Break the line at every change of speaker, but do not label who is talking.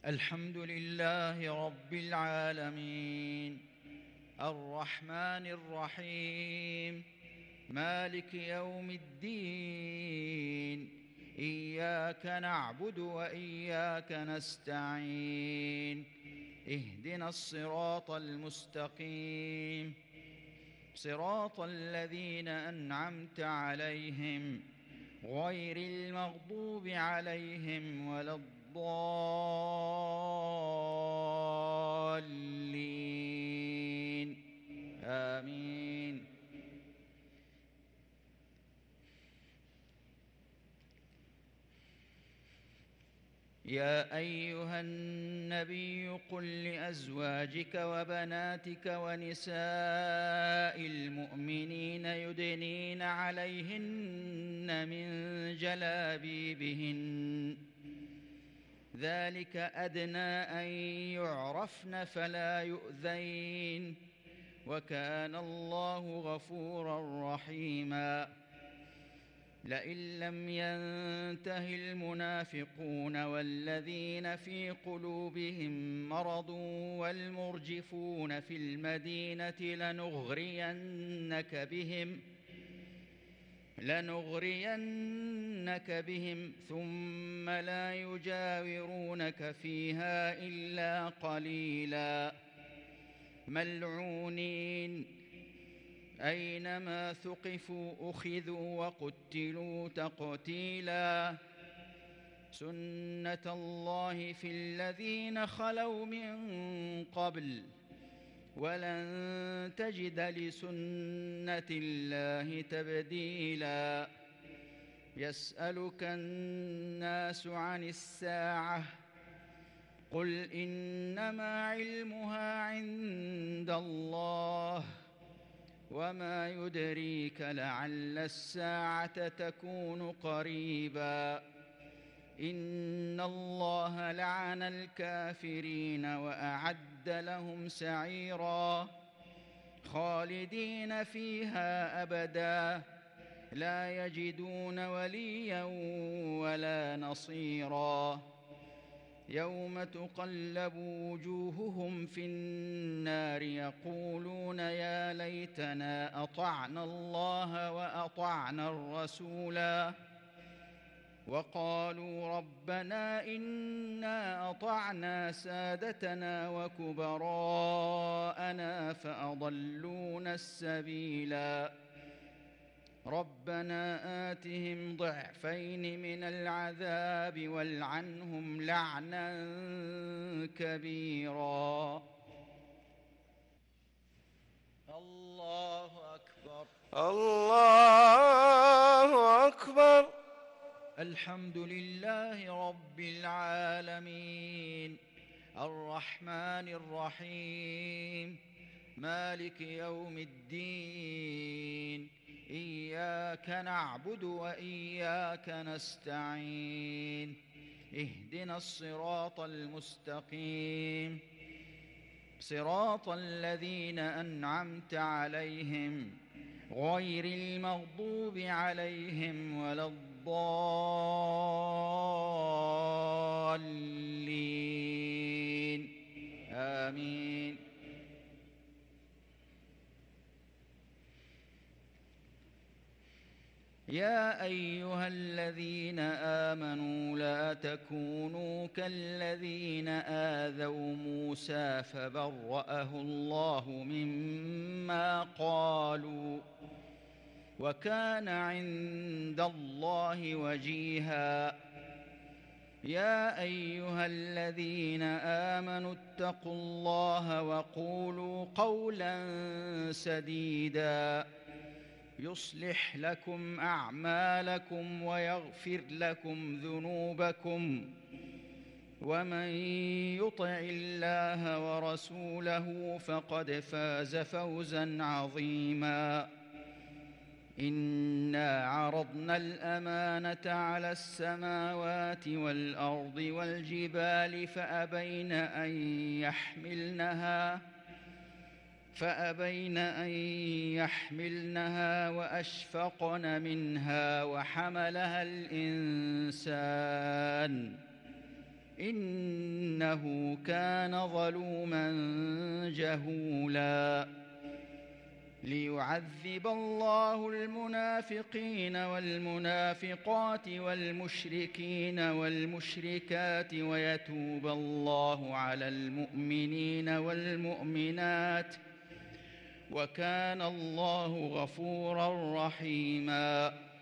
الحمد لله رب العالمين الرحمن الرحيم مالك يوم الدين إياك نعبد وإياك نستعين اهدنا الصراط المستقيم صراط الذين أنعمت عليهم غير المغضوب عليهم ولا الضالين آمين. يا أيها النبي قل لأزواجك وبناتك ونساء المؤمنين يدنين عليهن من جلابيبهن ذلك أدنى أن يعرفن فلا يؤذين وكان الله غفورا رحيما. لئن لم ينته المنافقون والذين في قلوبهم مرض والمرجفون في المدينة لنغرينك بهم ثم لا يجاورونك فيها إلا قليلا ملعونين أينما ثقفوا أخذوا وقتلوا تقتيلا سنة الله في الذين خلوا من قبل ولن تجد لسنة الله تبديلا. يسألك الناس عن الساعة قل إنما علمها عند الله وما يدريك لعل الساعة تكون قريبا. إن الله لعن الكافرين وأعد لهم سعيرا خالدين فيها أبدا لا يجدون وليا ولا نصيرا. يوم تقلب وجوههم في النار يقولون يا ليتنا أطعنا الله وأطعنا الرسولا وقالوا ربنا إنا أطعنا سادتنا وكبراءنا فأضلونا السبيلا. ربنا آتهم ضعفين من العذاب والعنهم لعنا كبيرا. الله أكبر
الله أكبر.
الحمد لله رب العالمين الرحمن الرحيم مالك يوم الدين إياك نعبد وإياك نستعين اهدنا الصراط المستقيم صراط الذين أنعمت عليهم غير المغضوب عليهم ولا الضالين آمين. يا أيها الذين آمنوا لا تكونوا كالذين آذوا موسى فبرأه الله مما قالوا وكان عند الله وجيها. يا أيها الذين آمنوا اتقوا الله وقولوا قولا سديدا يصلح لكم أعمالكم ويغفر لكم ذنوبكم ومن يطع الله ورسوله فقد فاز فوزا عظيما. إنا عرضنا الأمانة على السماوات والأرض والجبال فأبين أن يحملنها وأشفقن منها وحملها الإنسان إنه كان ظلوما جهولا ليعذب الله المنافقين والمنافقات والمشركين والمشركات ويتوب الله على المؤمنين والمؤمنات وكان الله غفورا رحيما